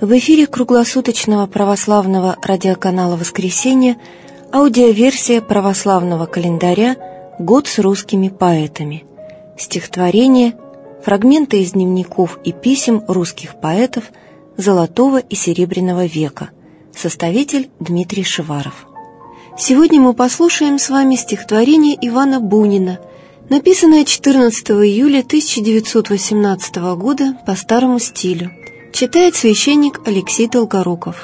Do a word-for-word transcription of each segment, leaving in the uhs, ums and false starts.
В эфире круглосуточного православного радиоканала «Воскресенье» аудиоверсия православного календаря «Год с русскими поэтами». Стихотворения, фрагменты из дневников и писем русских поэтов Золотого и Серебряного века. Составитель Дмитрий Шиваров. Сегодня мы послушаем с вами стихотворение Ивана Бунина, написанное четырнадцатого июля тысяча девятьсот восемнадцатого года по старому стилю. Читает священник Алексей Долгоруков.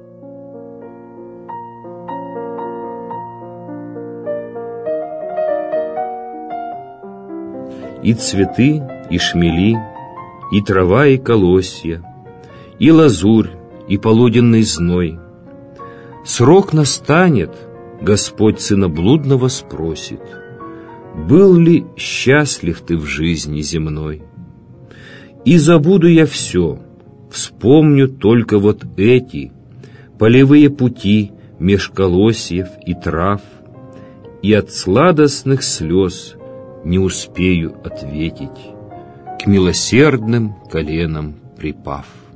И цветы, и шмели, и трава, и колосья, и лазурь, и полуденный зной. Срок настанет, Господь сына блудного спросит: был ли счастлив ты в жизни земной? И забуду я все, вспомню только вот эти полевые пути меж колосьев и трав, и от сладостных слез не успею ответить, к милосердным коленам припав.